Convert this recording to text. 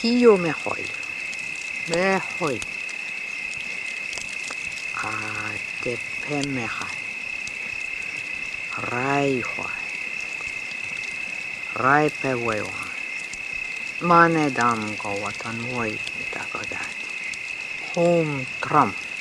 Tio mejor. Mejor. Te mejor. Rai hoai. Rai pewewa. Mane dam go watan woi itakodat. Home Trump.